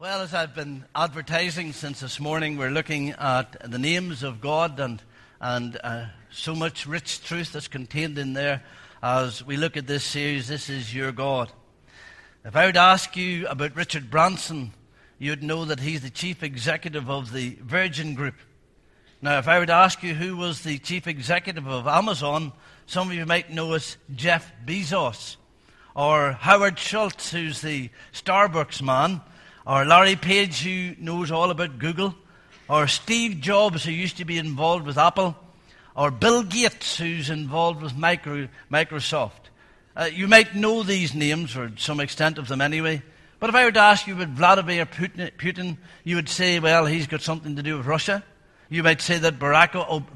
Well, as I've been advertising since this morning, we're looking at the names of God and so much rich truth that's contained in there as we look at this series, This Is Your God. If I were to ask you about Richard Branson, you'd know that he's the chief executive of the Virgin Group. Now, if I were to ask you who was the chief executive of Amazon, some of you might know as Jeff Bezos, or Howard Schultz, who's the Starbucks man, or Larry Page, who knows all about Google, or Steve Jobs, who used to be involved with Apple, or Bill Gates, who's involved with Microsoft. You might know these names, or some extent of them anyway. But if I were to ask you about Vladimir Putin, you would say, well, he's got something to do with Russia. You might say that Barack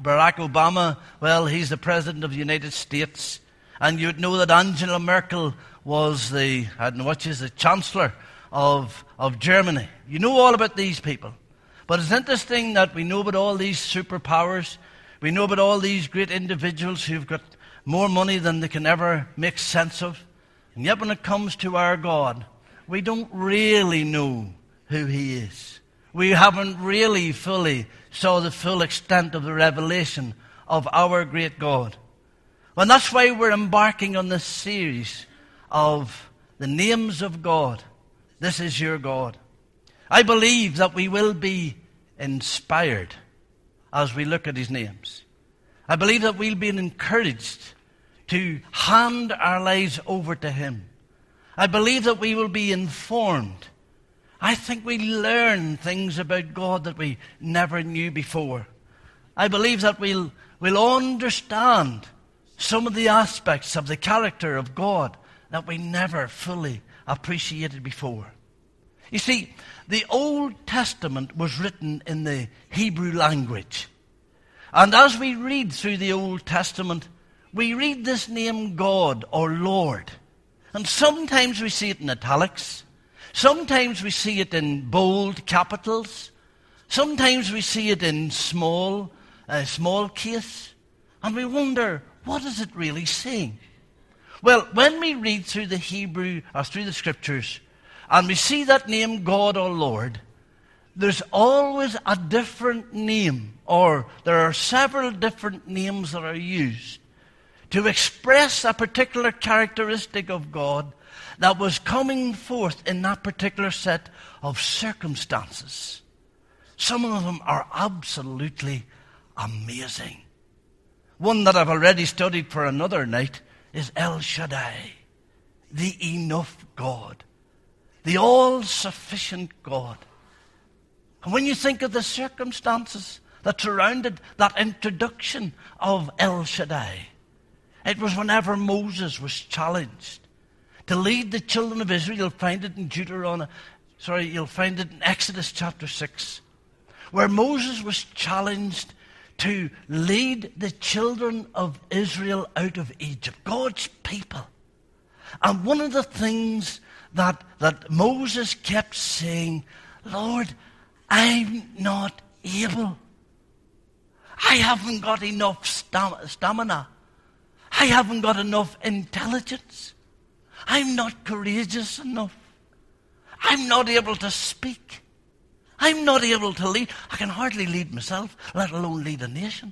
Obama, well, he's the President of the United States. And you would know that Angela Merkel was the Chancellor of Germany. You know all about these people. But it's interesting that we know about all these superpowers. We know about all these great individuals who've got more money than they can ever make sense of. And yet when it comes to our God, we don't really know who He is. We haven't really fully saw the full extent of the revelation of our great God. And that's why we're embarking on this series of the names of God. This is your God. I believe that we will be inspired as we look at His names. I believe that we'll be encouraged to hand our lives over to Him. I believe that we will be informed. I think we learn things about God that we never knew before. I believe that we'll understand some of the aspects of the character of God that we never fully appreciated before. You see, the Old Testament was written in the Hebrew language. And as we read through the Old Testament, we read this name God or Lord. And sometimes we see it in italics. Sometimes we see it in bold capitals. Sometimes we see it in small case. And we wonder, what is it really saying? Well, when we read through the Hebrew, or through the Scriptures, and we see that name God or Lord, there's always a different name, or there are several different names that are used to express a particular characteristic of God that was coming forth in that particular set of circumstances. Some of them are absolutely amazing. One that I've already studied for another night is El Shaddai, the enough God, the all-sufficient God. And when you think of the circumstances that surrounded that introduction of El Shaddai, it was whenever Moses was challenged to lead the children of Israel. You'll find it in you'll find it in Exodus chapter 6, where Moses was challenged to lead the children of Israel out of Egypt, God's people. And one of the things that Moses kept saying, Lord, I'm not able. I haven't got enough stamina. I haven't got enough intelligence. I'm not courageous enough. I'm not able to speak. I'm not able to lead. I can hardly lead myself, let alone lead a nation.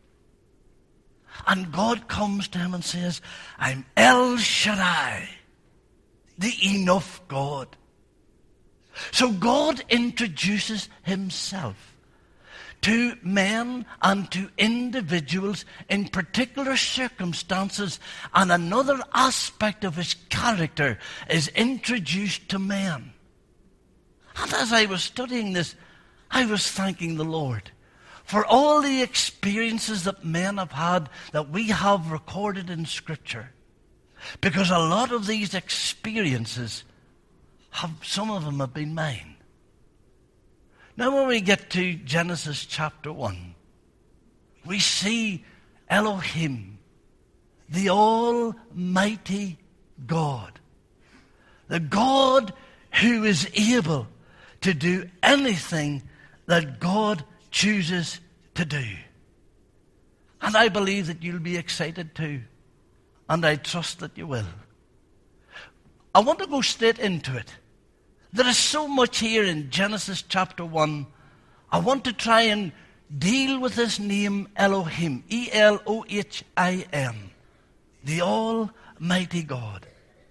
And God comes to him and says, I'm El Shaddai, the enough God. So God introduces Himself to men and to individuals in particular circumstances, and another aspect of His character is introduced to men. And as I was studying this, I was thanking the Lord for all the experiences that men have had that we have recorded in Scripture. Because a lot of these experiences, some of them have been mine. Now when we get to Genesis chapter 1, we see Elohim, the Almighty God. The God who is able to do anything that God chooses to do. And I believe that you'll be excited too. And I trust that you will. I want to go straight into it. There is so much here in Genesis chapter 1. I want to try and deal with this name Elohim, Elohim, the Almighty God.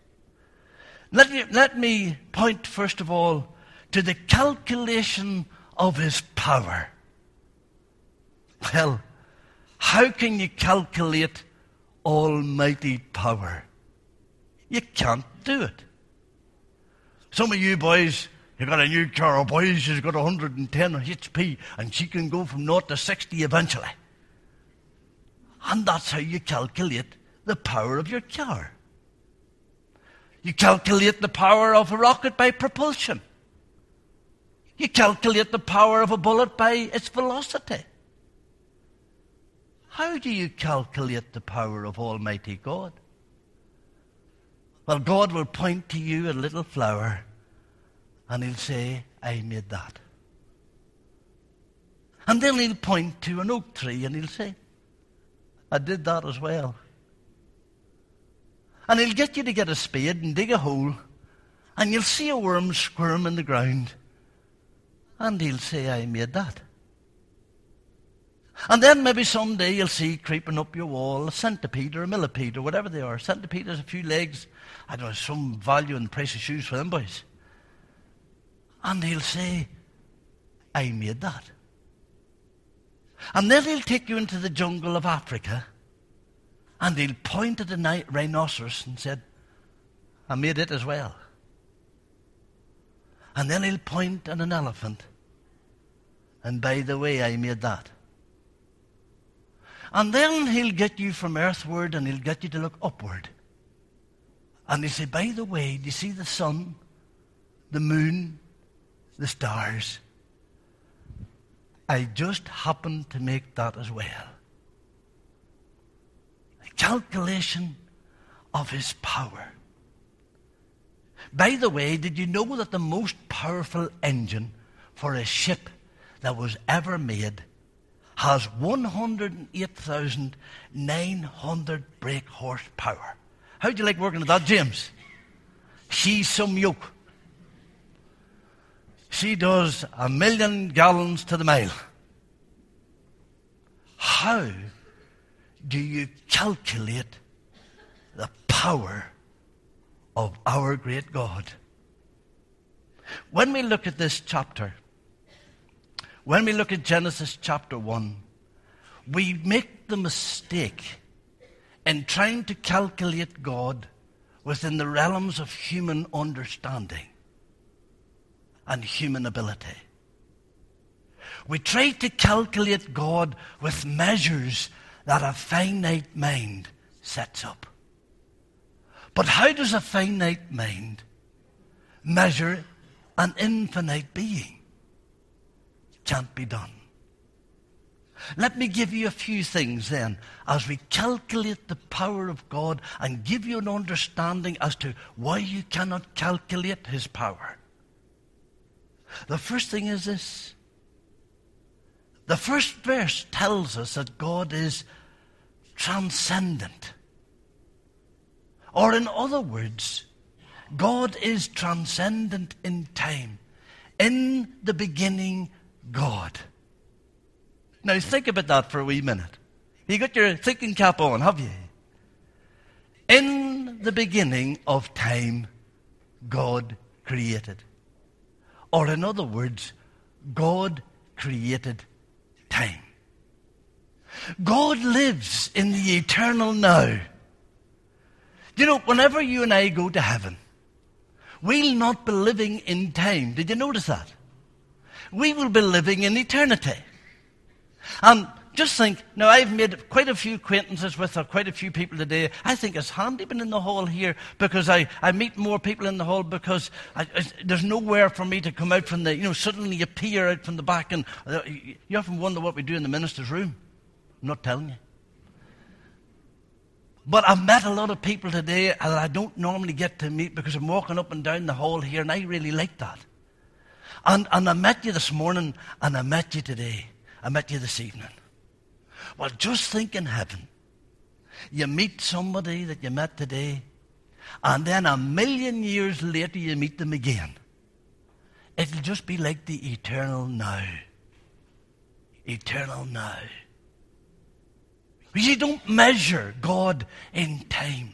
Let me point first of all to the calculation of his power. Well, how can you calculate almighty power? You can't do it. Some of you boys, you got a new car, boys, she's got 110 HP, and she can go from 0 to 60 eventually. And that's how you calculate the power of your car. You calculate the power of a rocket by propulsion. You calculate the power of a bullet by its velocity. How do you calculate the power of Almighty God? Well, God will point to you a little flower and he'll say, I made that. And then he'll point to an oak tree and he'll say, I did that as well. And he'll get you to get a spade and dig a hole, and you'll see a worm squirm in the ground, and he'll say, I made that. And then maybe someday you'll see creeping up your wall a centipede or a millipede or whatever they are. Centipede has a few legs. I don't know, some value in the price of shoes for them boys. And he'll say, I made that. And then he'll take you into the jungle of Africa, and he'll point at a rhinoceros and said, I made it as well. And then he'll point at an elephant, and by the way, I made that. And then he'll get you from earthward and he'll get you to look upward. And he'll say, by the way, do you see the sun, the moon, the stars? I just happened to make that as well. A calculation of his power. By the way, did you know that the most powerful engine for a ship that was ever made has 108,900 brake horsepower? How'd you like working at that, James? She's some yoke. She does 1,000,000 gallons to the mile. How do you calculate the power of our great God? When we look at this chapter, when we look at Genesis chapter 1, we make the mistake in trying to calculate God within the realms of human understanding and human ability. We try to calculate God with measures that a finite mind sets up. But how does a finite mind measure an infinite being? Can't be done. Let me give you a few things then as we calculate the power of God and give you an understanding as to why you cannot calculate his power. The first thing is this. The first verse tells us that God is transcendent. Or in other words, God is transcendent in time. In the beginning, God. Now think about that for a wee minute. You got your thinking cap on, have you? In the beginning of time, God created. Or in other words, God created time. God lives in the eternal now. You know, whenever you and I go to heaven, we'll not be living in time. Did you notice that? We will be living in eternity. And just think, now I've made quite a few acquaintances with quite a few people today. I think it's handy being in the hall here because I meet more people in the hall because there's nowhere for me to come out from the, suddenly you peer out from the back and you often wonder what we do in the minister's room. I'm not telling you. But I've met a lot of people today that I don't normally get to meet because I'm walking up and down the hall here and I really like that. And I met you this morning and I met you today. I met you this evening. Well, just think in heaven. You meet somebody that you met today, and then 1,000,000 years later you meet them again. it'll just be like the eternal now. Eternal now. You don't measure God in time.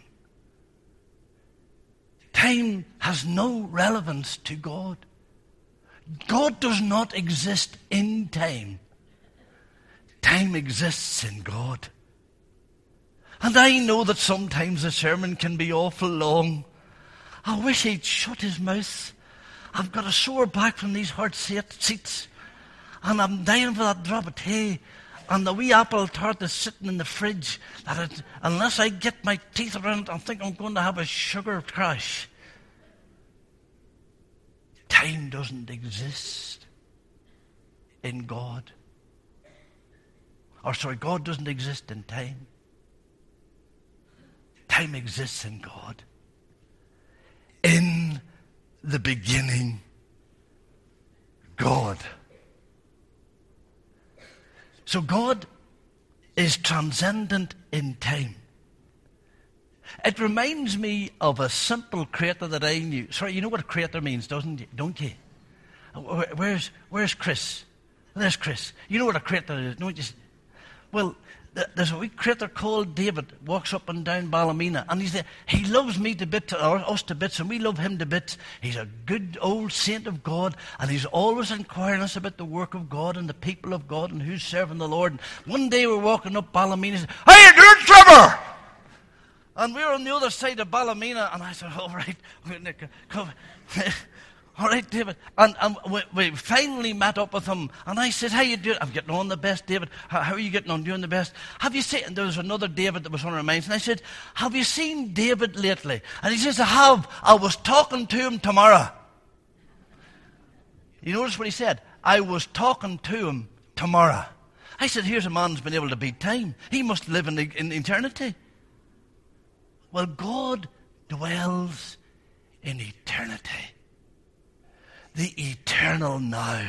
Time has no relevance to God. God does not exist in time. Time exists in God. And I know that sometimes a sermon can be awful long. I wish he'd shut his mouth. I've got a sore back from these hard seats. And I'm dying for that drop of tea. And the wee apple tart that's sitting in the fridge. Unless I get my teeth around it, I think I'm going to have a sugar crash. Time doesn't exist in God. God doesn't exist in time. Time exists in God. In the beginning, God. So God is transcendent in time. It reminds me of a simple creator that I knew. Sorry, you know what a creator means, don't you? Where's Chris? There's Chris. You know what a creator is, don't you? Well, there's a wee creator called David, walks up and down Ballymena, and he loves me to bits, or us to bits, and we love him to bits. He's a good old saint of God, and he's always inquiring us about the work of God and the people of God and who's serving the Lord. And one day we're walking up Ballymena, and he said, "How you doing, Trevor?" And we were on the other side of Ballymena, and I said, "All right, come." All right, David. And we finally met up with him. And I said, "How you doing?" "I'm getting on the best, David." How are you getting on? Doing the best? "Have you seen..." And there was another David that was on our minds. And I said, "Have you seen David lately?" And he says, "I have. I was talking to him tomorrow." You notice what he said? "I was talking to him tomorrow." I said, here's a man who's been able to beat time. He must live in eternity. Well, God dwells in eternity. The eternal now.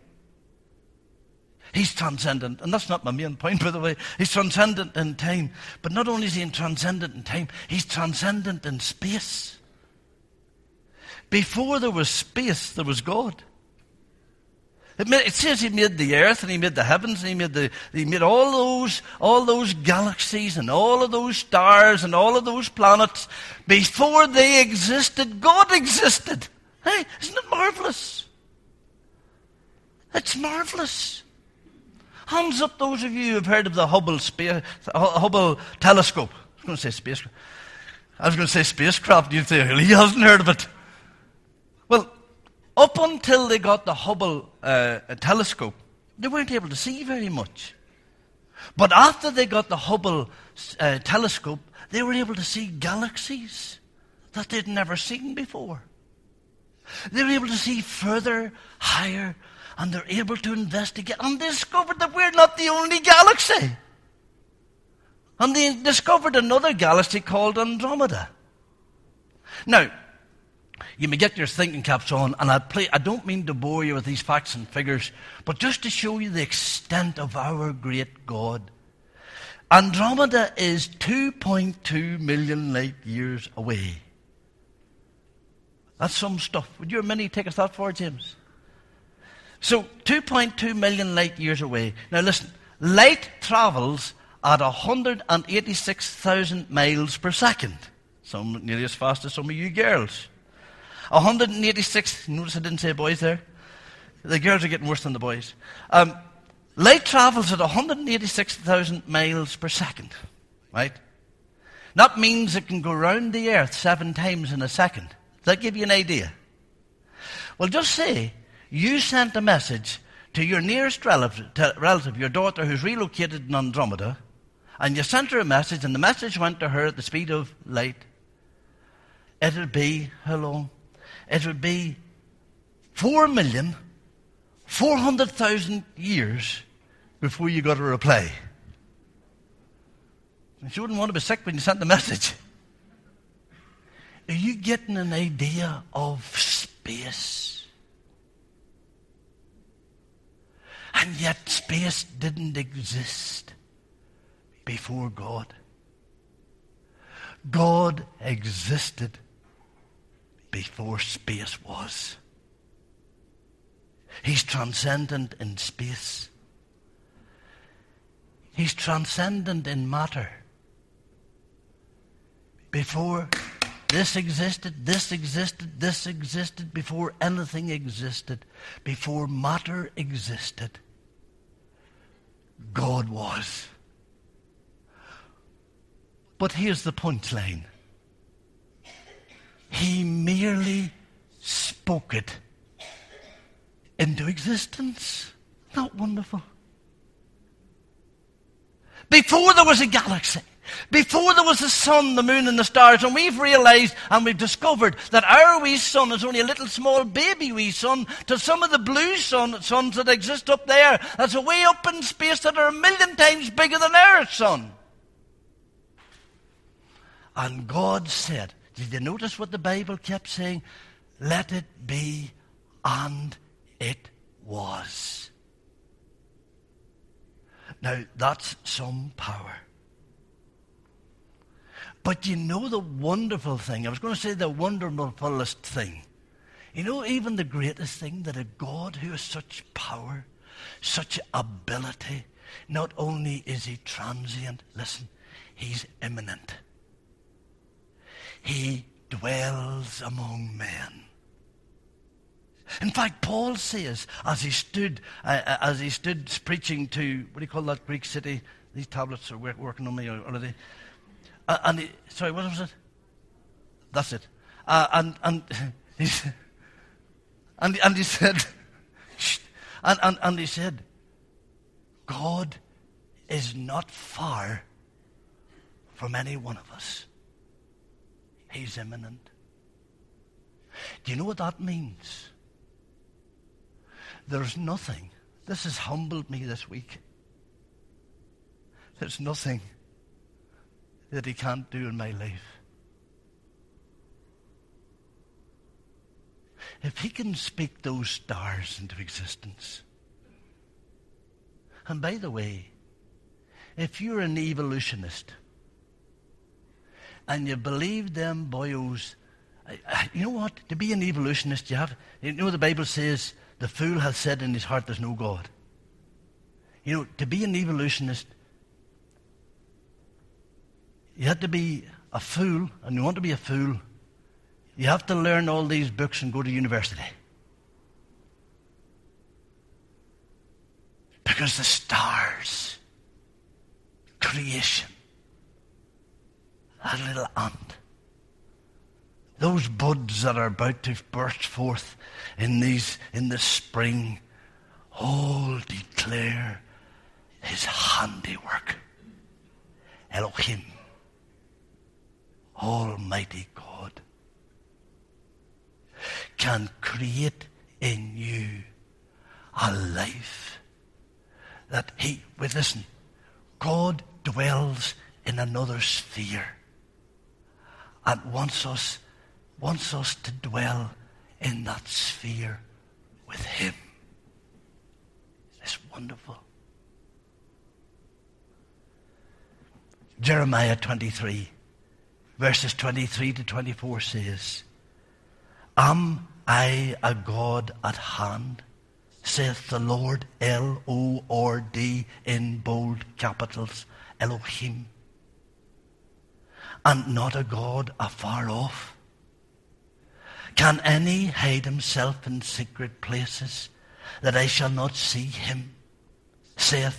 He's transcendent, and that's not my main point, by the way. He's transcendent in time. But not only is he transcendent in time, he's transcendent in space. Before there was space, there was God. It says he made the earth, and he made the heavens, and he made all those galaxies, and all of those stars, and all of those planets. Before they existed, God existed. Hey, isn't it marvelous? It's marvelous. Hands up those of you who have heard of the Hubble telescope. I was going to say spacecraft. You'd say, he hasn't heard of it. Well, up until they got the Hubble telescope, they weren't able to see very much. But after they got the Hubble telescope, they were able to see galaxies that they'd never seen before. They were able to see further, higher, and they're able to investigate and discovered that we're not the only galaxy. And they discovered another galaxy called Andromeda. Now, you may get your thinking caps on, and I don't mean to bore you with these facts and figures, but just to show you the extent of our great God. Andromeda is 2.2 million light years away. That's some stuff. Would your mini take us that far, James? So, 2.2 million light years away. Now listen, light travels at 186,000 miles per second. Some nearly as fast as some of you girls. 186, notice I didn't say boys there. The girls are getting worse than the boys. Light travels at 186,000 miles per second, right? That means it can go around the earth 7 times in a second. Does that give you an idea? Well, just say you sent a message to your nearest relative, your daughter who's relocated in Andromeda, and you sent her a message, and the message went to her at the speed of light. It would be, how long? It would be 4,400,000 years before you got a reply. And she wouldn't want to be sick when you sent the message. Are you getting an idea of space? And yet space didn't exist before God. God existed before space was. He's transcendent in space. He's transcendent in matter. Before this existed, this existed, this existed, before anything existed, before matter existed, God was. But here's the punchline. He merely spoke it into existence. Not wonderful? Before there was a galaxy, before there was the sun, the moon, and the stars, and we've realized and we've discovered that our wee sun is only a little small baby wee sun to some of the blue suns that exist up there. That's way up in space that are 1,000,000 times bigger than our sun. And God said, did you notice what the Bible kept saying? Let it be, and it was. Now, that's some power. But you know the wonderful thing, I was going to say the wonderfulest thing. You know, even the greatest thing, that a God who has such power, such ability, not only is he transient, listen, he's immanent. He dwells among men. In fact, Paul says, as he stood preaching to, what do you call that Greek city? These tablets are working on me already. Sorry, what was it? That's it. And he said, and he said, God is not far from any one of us. He's immanent. Do you know what that means? There's nothing. This has humbled me this week. There's nothing that he can't do in my life. If he can speak those stars into existence. And by the way, if you're an evolutionist and you believe them boyos, you know what? To be an evolutionist, you know the Bible says, the fool has said in his heart there's no God. You know, to be an evolutionist, you have to be a fool, and you want to be a fool, you have to learn all these books and go to university. Because the stars, creation, that little ant, those buds that are about to burst forth in the spring, all declare his handiwork. Elohim, Almighty God, can create in you a life that listen, God dwells in another sphere and wants us to dwell in that sphere with him. It's wonderful. Jeremiah 23, verses 23 to 24 says, Am I a God at hand, saith the Lord, L-O-R-D in bold capitals, Elohim, and not a God afar off? Can any hide himself in secret places, that I shall not see him, saith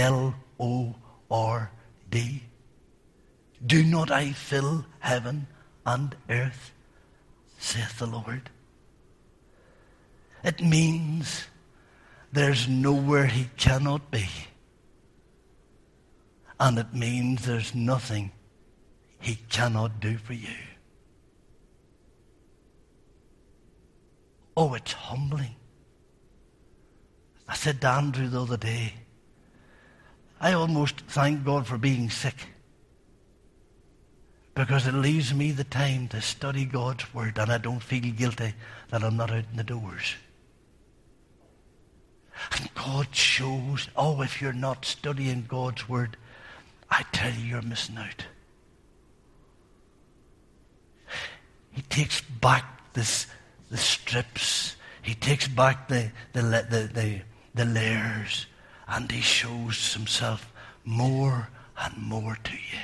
L-O-R-D? Do not I fill heaven and earth, saith the Lord? It means there's nowhere he cannot be. And it means there's nothing he cannot do for you. Oh, it's humbling. I said to Andrew the other day, I almost thank God for being sick, because it leaves me the time to study God's word, and I don't feel guilty that I'm not out in the doors. And God shows, if you're not studying God's word, I tell you, you're missing out. He takes back the strips. he takes back the layers, and he shows himself more and more to you.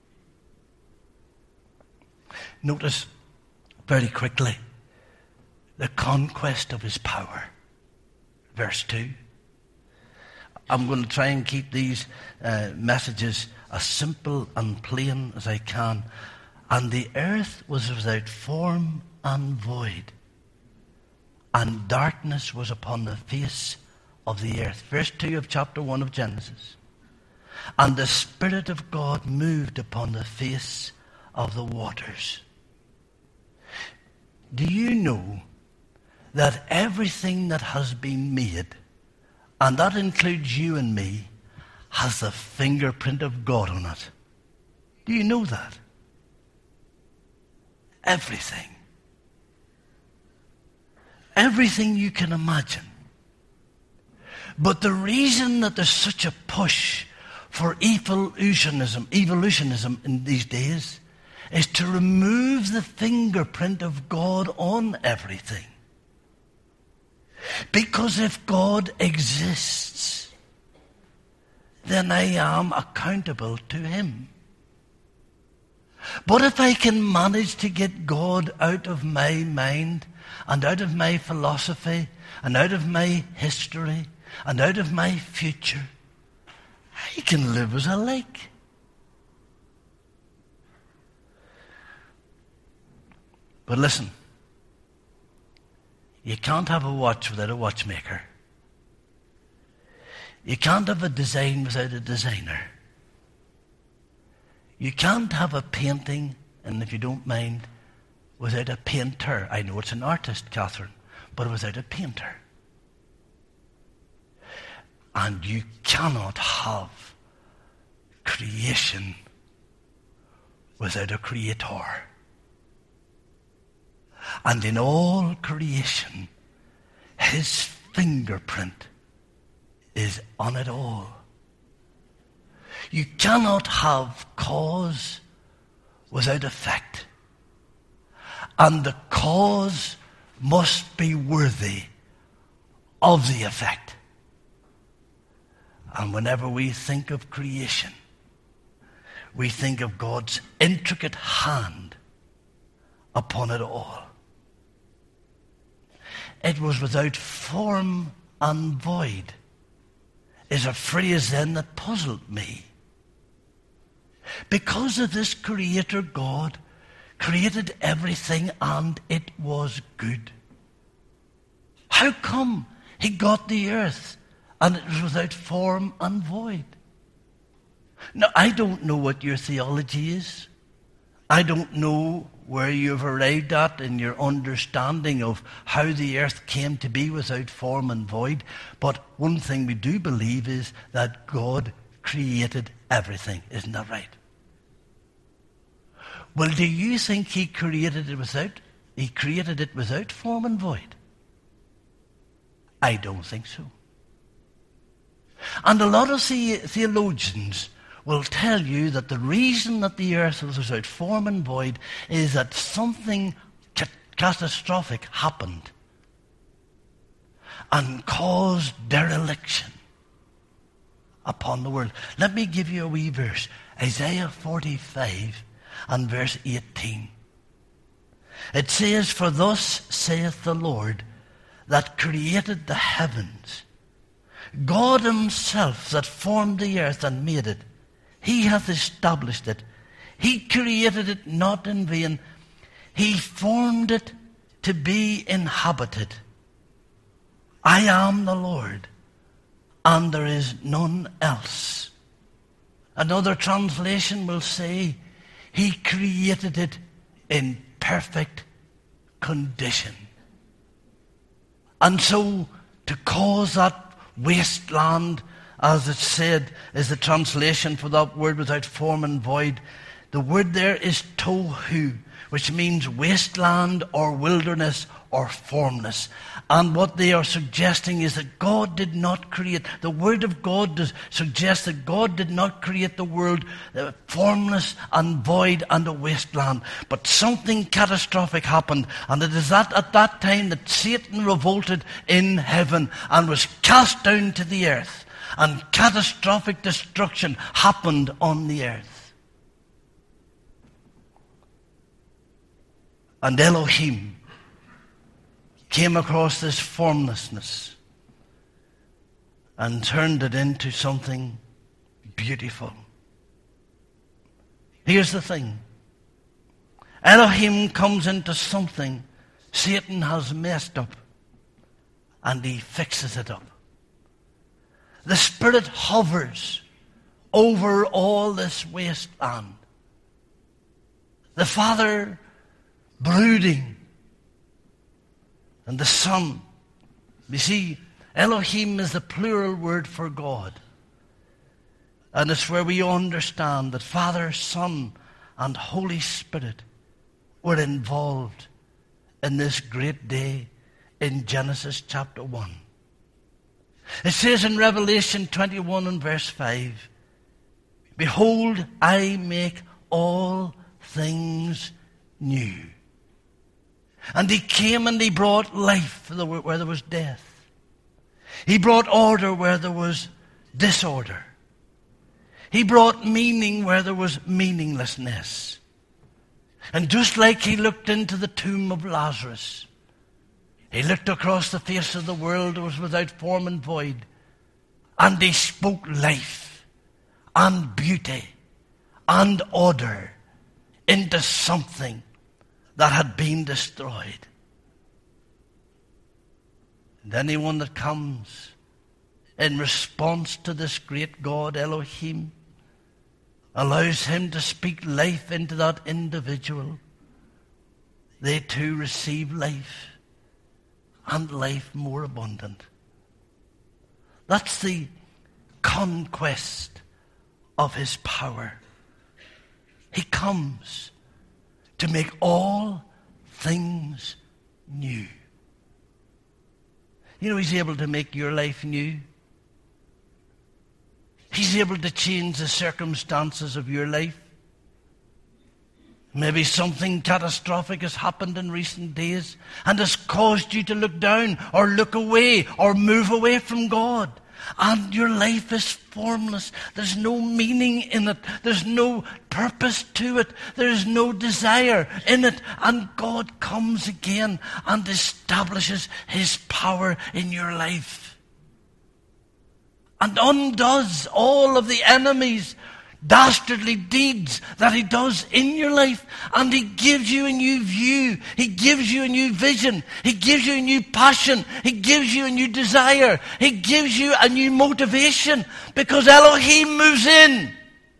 Notice very quickly the conquest of his power. Verse 2. I'm going to try and keep these messages as simple and plain as I can. And the earth was without form and void, and darkness was upon the face of the earth. Verse 2 of chapter 1 of Genesis. And the Spirit of God moved upon the face of the waters. Do you know that everything that has been made, and that includes you and me, has the fingerprint of God on it? Do you know that? Everything. Everything you can imagine. But the reason that there's such a push for evolutionism in these days is to remove the fingerprint of God on everything. Because if God exists, then I am accountable to him. But if I can manage to get God out of my mind and out of my philosophy and out of my history and out of my future, I can live as I like. But listen, you can't have a watch without a watchmaker. You can't have a design without a designer. You can't have a painting, and if you don't mind, without a painter. I know it's an artist, Catherine, but without a painter. And you cannot have creation without a creator. And in all creation, his fingerprint is on it all. You cannot have cause without effect. And the cause must be worthy of the effect. And whenever we think of creation, we think of God's intricate hand upon it all. It was without form and void is a phrase then that puzzled me. Because of this Creator God created everything and it was good. How come he got the earth and it was without form and void? Now, I don't know what your theology is. I don't know where you've arrived at in your understanding of how the earth came to be without form and void. But one thing we do believe is that God created everything. Isn't that right? Well, do you think he created it without form and void? I don't think so. And a lot of theologians will tell you that the reason that the earth was without form and void is that something catastrophic happened and caused dereliction upon the world. Let me give you a wee verse. Isaiah 45 and verse 18. It says, "For thus saith the Lord that created the heavens, God himself that formed the earth and made it. He hath established it. He created it not in vain. He formed it to be inhabited. I am the Lord, and there is none else." Another translation will say, he created it in perfect condition. And so, to cause that wasteland, as it said, is the translation for that word without form and void. The word there is tohu, which means wasteland or wilderness or formless. And what they are suggesting is that God did not create, the Word of God suggests that God did not create the world formless and void and a wasteland. But something catastrophic happened, and it is at that time that Satan revolted in heaven and was cast down to the earth. And catastrophic destruction happened on the earth. And Elohim came across this formlessness and turned it into something beautiful. Here's the thing. Elohim comes into something Satan has messed up, and he fixes it up. The Spirit hovers over all this wasteland. The Father brooding, and the Son. You see, Elohim is the plural word for God. And it's where we understand that Father, Son, and Holy Spirit were involved in this great day in Genesis chapter 1. It says in Revelation 21 and verse 5, "Behold, I make all things new." And he came and he brought life where there was death. He brought order where there was disorder. He brought meaning where there was meaninglessness. And just like he looked into the tomb of Lazarus, he looked across the face of the world that was without form and void, and he spoke life and beauty and order into something that had been destroyed. And anyone that comes in response to this great God, Elohim, allows him to speak life into that individual, they too receive life, and life more abundant. That's the conquest of his power. He comes to make all things new. You know, he's able to make your life new. He's able to change the circumstances of your life. Maybe something catastrophic has happened in recent days and has caused you to look down or look away or move away from God. And your life is formless. There's no meaning in it. There's no purpose to it. There's no desire in it. And God comes again and establishes his power in your life. And undoes all of the enemy's dastardly deeds that he does in your life, and he gives you a new view, he gives you a new vision, he gives you a new passion, he gives you a new desire, he gives you a new motivation, because Elohim moves in.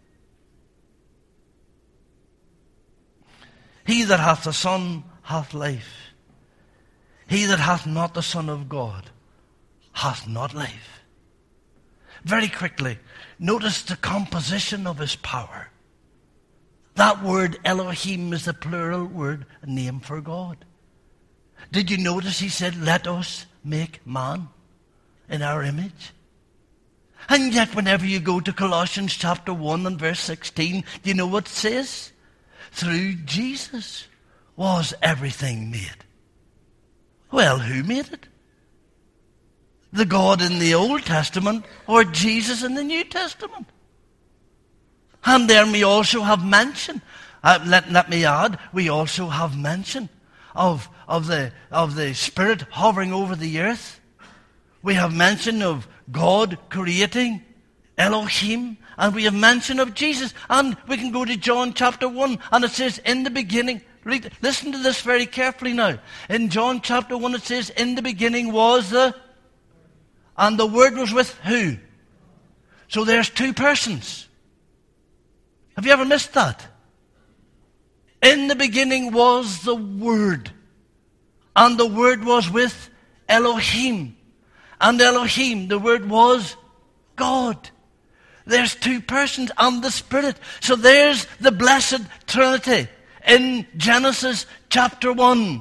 He that hath the Son hath life. He that hath not the Son of God hath not life. Very quickly, notice the composition of his power. That word Elohim is the plural word name for God. Did you notice he said, "Let us make man in our image"? And yet whenever you go to Colossians chapter 1 and verse 16, do you know what it says? Through Jesus was everything made. Well, who made it? The God in the Old Testament or Jesus in the New Testament? And there we also have mention. Let me add, we also have mention of the Spirit hovering over the earth. We have mention of God creating, Elohim, and we have mention of Jesus. And we can go to John chapter 1, and it says, in the beginning, listen to this very carefully now. In John chapter 1 it says, in the beginning was the... And the Word was with who? So there's two persons. Have you ever missed that? In the beginning was the Word. And the Word was with Elohim. And Elohim, the Word was God. There's two persons and the Spirit. So there's the blessed Trinity in Genesis chapter 1.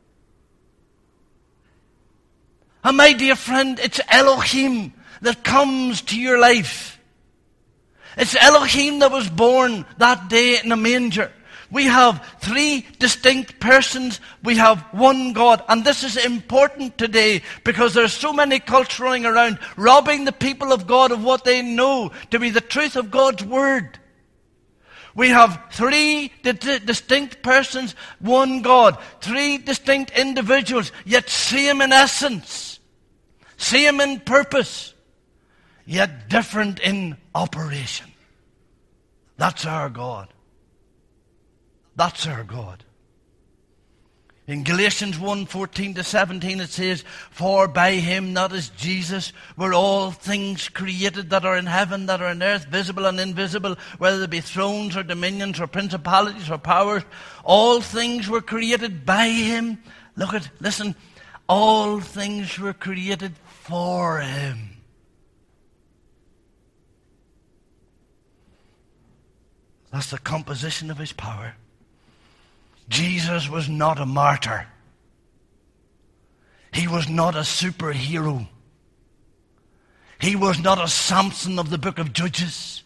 And my dear friend, it's Elohim that comes to your life. It's Elohim that was born that day in a manger. We have three distinct persons. We have one God. And this is important today because there's so many cults running around robbing the people of God of what they know to be the truth of God's Word. We have three distinct persons, one God. Three distinct individuals, yet same in essence. Same in purpose, yet different in operation. That's our God. That's our God. In Galatians 1:14-17 it says, "For by him," that is Jesus, "were all things created that are in heaven, that are in earth, visible and invisible, whether they be thrones or dominions or principalities or powers. All things were created by him." Listen. All things were created for him. That's the composition of his power. Jesus was not a martyr. He was not a superhero. He was not a Samson of the book of Judges.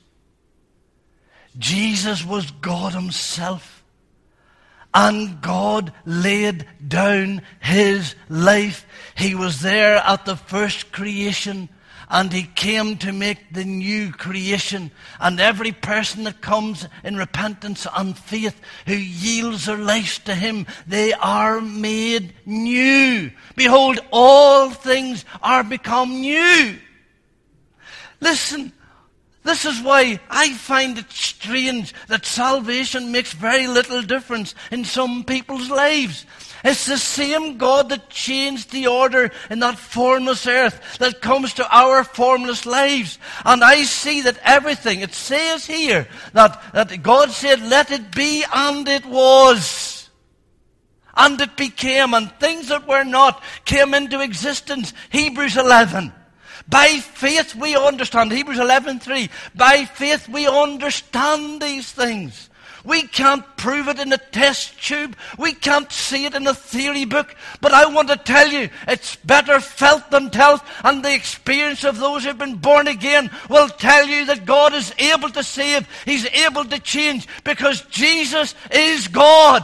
Jesus was God himself. And God laid down his life. He was there at the first creation. And he came to make the new creation. And every person that comes in repentance and faith, who yields their lives to him, they are made new. Behold, all things are become new. Listen, this is why I find it strange that salvation makes very little difference in some people's lives. It's the same God that changed the order in that formless earth that comes to our formless lives. And I see that everything, it says here, that God said, "Let it be," and it was. And it became, and things that were not came into existence. Hebrews 11. By faith we understand, Hebrews 11:3. By faith we understand these things. We can't prove it in a test tube. We can't see it in a theory book. But I want to tell you, it's better felt than told. And the experience of those who've been born again will tell you that God is able to save. He's able to change because Jesus is God.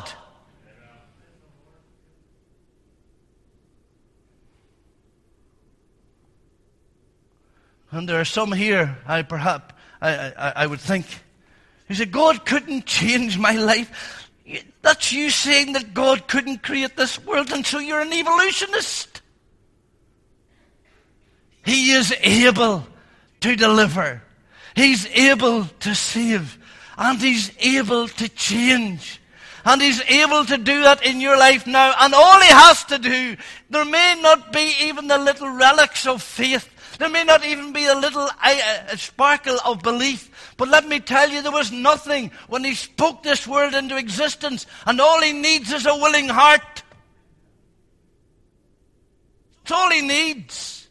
And there are some here, I would think, who say, "God couldn't change my life." That's you saying that God couldn't create this world, and so you're an evolutionist. He is able to deliver. He's able to save. And he's able to change. And he's able to do that in your life now. And all he has to do, there may not be even the little relics of faith. There may not even be a little sparkle of belief. But let me tell you, there was nothing when he spoke this world into existence. And all he needs is a willing heart. That's all he needs.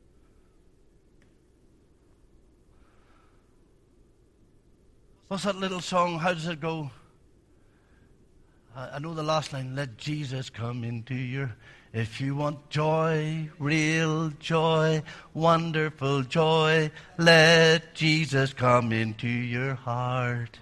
What's that little song? How does it go? I know the last line. Let Jesus come into your... If you want joy, real joy, wonderful joy, let Jesus come into your heart.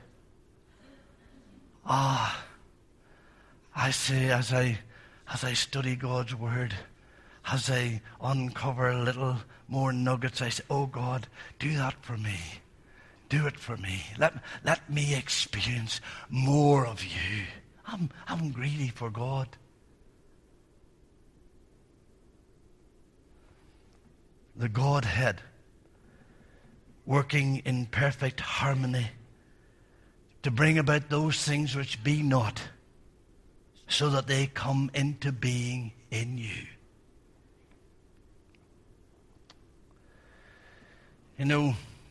I say, as I study God's Word, as I uncover a little more nuggets, I say, "Oh God, do that for me. Do it for me. Let me experience more of you." I'm greedy for God. The Godhead working in perfect harmony to bring about those things which be not, so that they come into being in you. You know,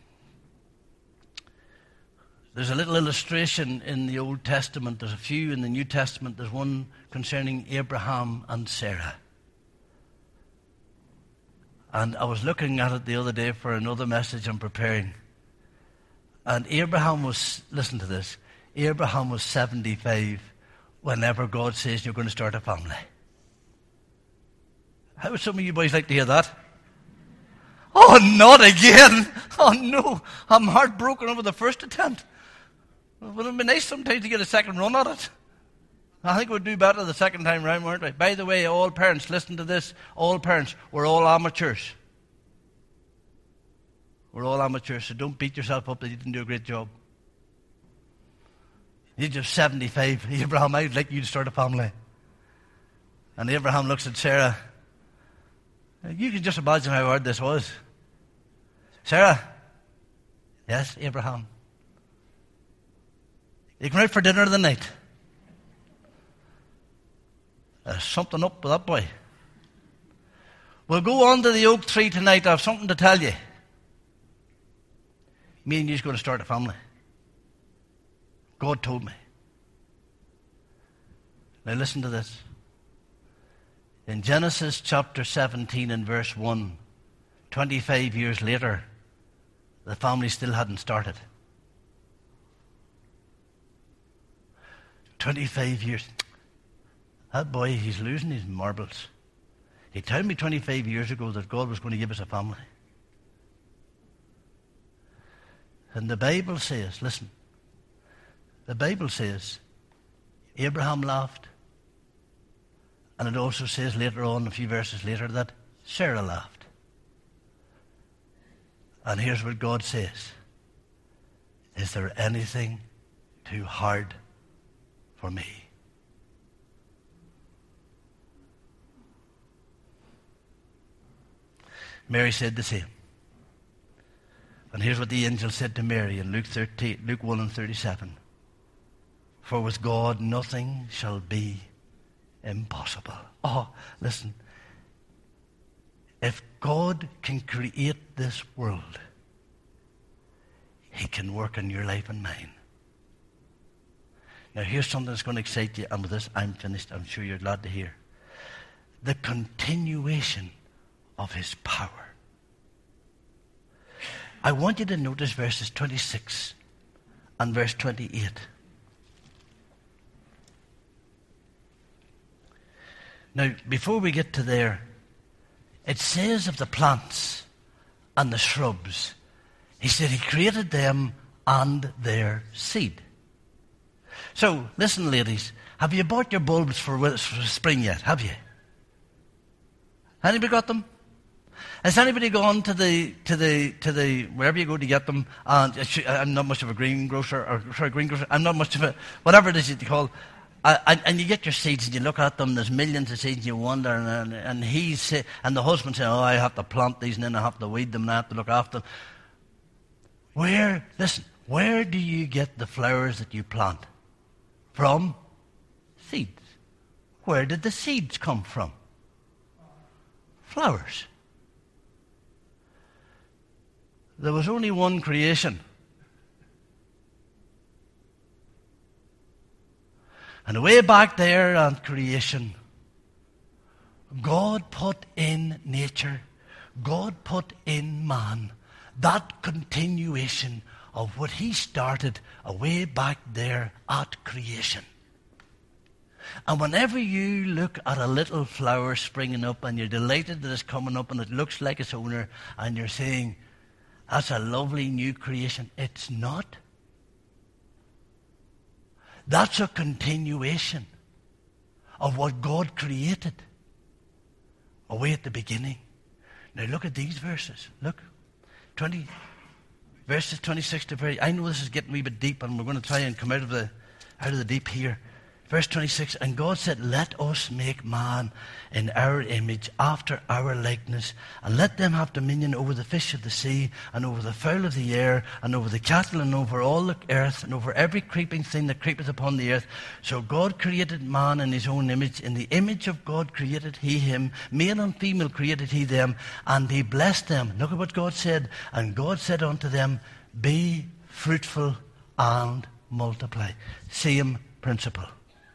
there's a little illustration in the Old Testament. There's a few in the New Testament. There's one concerning Abraham and Sarah. And I was looking at it the other day for another message I'm preparing. And Abraham was, listen to this, Abraham was 75 whenever God says you're going to start a family. How would some of you boys like to hear that? Oh, not again. Oh, no. I'm heartbroken over the first attempt. Would it be nice sometimes to get a second run at it? I think we'd do better the second time round, weren't we? By the way, all parents, listen to this. All parents, we're all amateurs. We're all amateurs, so don't beat yourself up that you didn't do a great job. You're just 75. Abraham, I'd like you to start a family. And Abraham looks at Sarah. You can just imagine how hard this was. Sarah? Yes, Abraham. You come out for dinner tonight. There's something up with that boy. We'll go on to the oak tree tonight. I have something to tell you. Me and you's going to start a family. God told me. Now listen to this. In Genesis chapter 17 and verse 1, 25 years later, the family still hadn't started. 25 years. That boy, he's losing his marbles. He told me 25 years ago that God was going to give us a family. And the Bible says, listen, the Bible says Abraham laughed. And it also says later on, a few verses later, that Sarah laughed. And here's what God says. Is there anything too hard for me? Mary said the same. And here's what the angel said to Mary in Luke 1 and 37. For with God nothing shall be impossible. Oh, listen. If God can create this world, He can work in your life and mine. Now here's something that's going to excite you, and with this I'm finished. I'm sure you're glad to hear. The continuation of His power. I want you to notice verses 26 and verse 28. Now, before we get to there, it says of the plants and the shrubs, He said He created them and their seed. So, listen, ladies, have you bought your bulbs for spring yet? Have you? Anybody got them? Has anybody gone to the wherever you go to get them? And I'm not much of a greengrocer, I'm not much of a whatever it is you call. And you get your seeds and you look at them. There's millions of seeds and you wonder. And the husband saying, "Oh, I have to plant these and then I have to weed them and I have to look after them." Where do you get the flowers that you plant? From seeds. Where did the seeds come from? Flowers. There was only one creation. And way back there on creation, God put in nature, God put in man, that continuation of what He started away back there at creation. And whenever you look at a little flower springing up and you're delighted that it's coming up and it looks like its owner and you're saying, that's a lovely new creation, it's not. That's a continuation of what God created away at the beginning. Now look at these verses. Look. Verses 26 to 30. I know this is getting a wee bit deep and we're going to try and come out of the deep here. Verse 26, and God said, let us make man in our image, after our likeness, and let them have dominion over the fish of the sea, and over the fowl of the air, and over the cattle, and over all the earth, and over every creeping thing that creepeth upon the earth. So God created man in His own image. In the image of God created He him. Male and female created He them, and He blessed them. Look at what God said. And God said unto them, be fruitful and multiply. Same principle.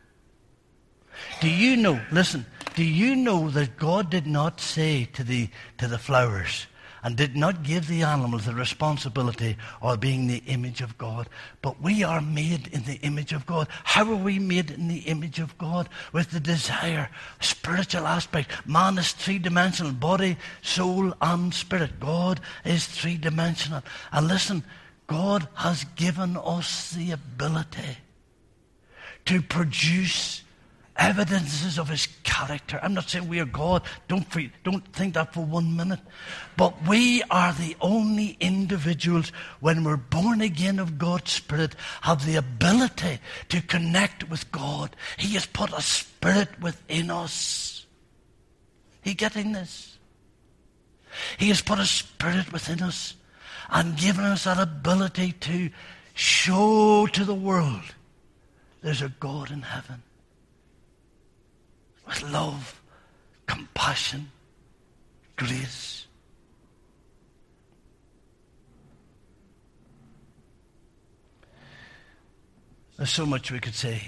Do you know, listen, do you know that God did not say to the flowers and did not give the animals the responsibility of being the image of God. But we are made in the image of God. How are we made in the image of God? With the desire, spiritual aspect. Man is three-dimensional, body, soul, and spirit. God is three-dimensional. And listen, God has given us the ability to produce evidences of his character. I'm not saying we are God. Don't think that for 1 minute. But we are the only individuals, when we're born again of God's Spirit, have the ability to connect with God. He has put a spirit within us. Are you getting this? He has put a spirit within us and given us that ability to show to the world there's a God in heaven. With love, compassion, grace. There's so much we could say.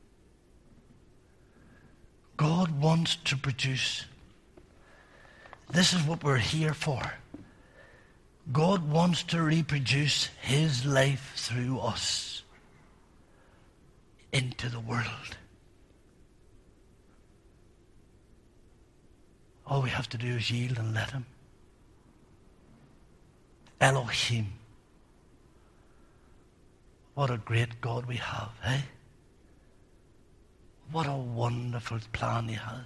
God wants to produce. This is what we're here for. God wants to reproduce his life through us into the world. All we have to do is yield and let him. Elohim. What a great God we have, eh? What a wonderful plan he has.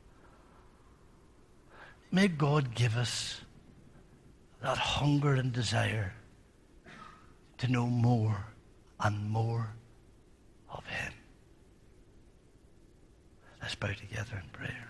May God give us that hunger and desire to know more and more of him. Let's bow together in prayer.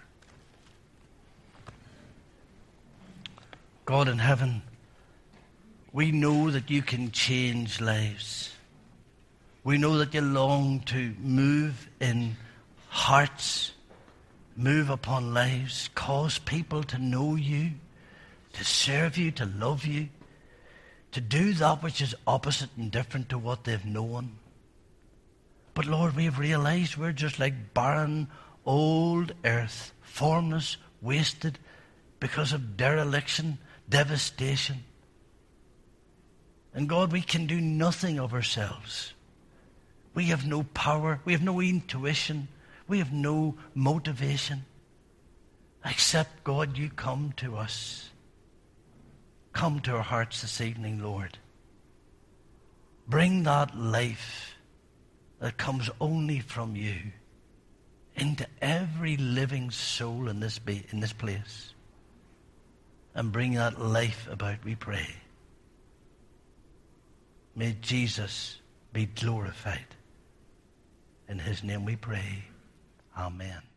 God in heaven, we know that you can change lives. We know that you long to move in hearts, move upon lives, cause people to know you, to serve you, to love you, to do that which is opposite and different to what they've known. But Lord, we've realized we're just like barren, old earth, formless, wasted because of dereliction, devastation. And God, we can do nothing of ourselves. We have no power. We have no intuition. We have no motivation. Except, God, you come to us. Come to our hearts this evening, Lord. Bring that life that comes only from you into every living soul in this place. And bring that life about, we pray. May Jesus be glorified. In his name we pray. Amen.